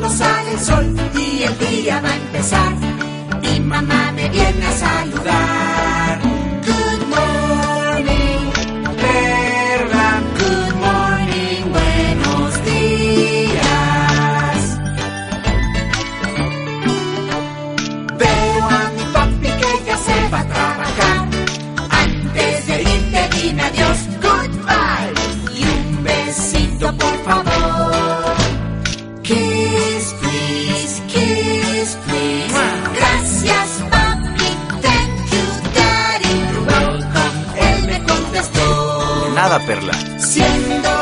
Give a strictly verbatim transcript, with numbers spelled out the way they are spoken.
cuando sale el sol y el día va a empezar. Mi mamá me viene a saludar. Good morning, Perla. Good morning, buenos días. Veo a mi papi que ya se va a trabajar. Antes de irte dime adiós, goodbye. Y un besito por favor. Kiss, please, kiss, please. Gracias, papi, thank you, daddy. You're welcome, él me contestó. De nada, Perla. Siendo